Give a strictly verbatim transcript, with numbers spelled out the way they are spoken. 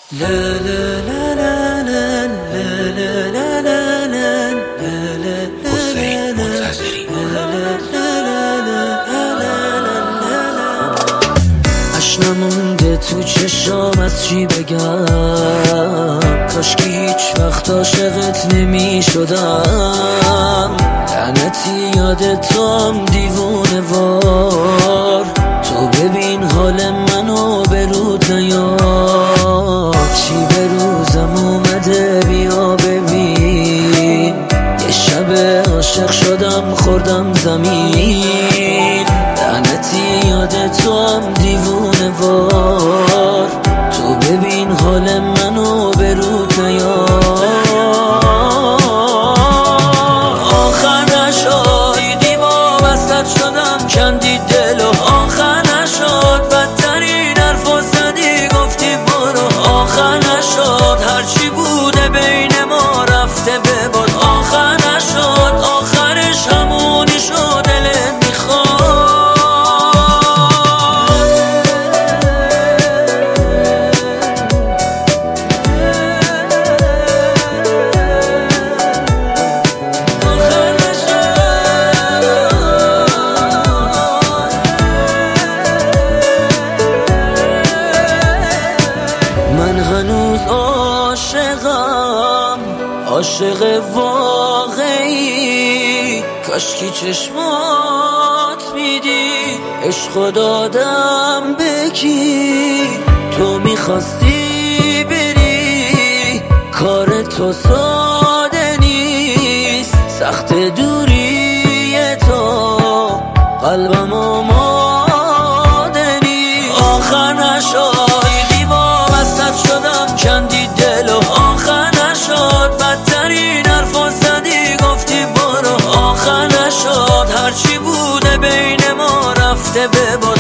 حسین منتظری. اش نمونده تو چشام، از چی بگم؟ کاش که هیچ وقت عاشقت نمی شدم. لعنتی یاد توام دیوونه وار، تو ببین حال منو به رود نیار. چی به روزم اومده بیا ببین، یه شب عاشق شدم خوردم زمین. لعنتی یاد توام دیوونه وار، تو ببین حال منو به رود نیار. آخر نشد دیوا وسط شدم کندی دل و آخر نشد بدترین حرفا زدی گفتی برو. آخر نشد هرچی بوده بین ما رفته به باد. آخر نشد آخرش همونی شد دلت میخواد. من هنوز عاشقم، عاشق واقعی. کاشکی چشمات میدی عشق دادم به کی. تو میخواستی بری، کار تو ساده نیست. سخت دوری تو قلبم آماده نیست. آخر نشد شدم کندی دل و آخر نشد بدترین حرفا زدی گفتی برو. آخر نشد هرچی بوده بین ما رفته به باد.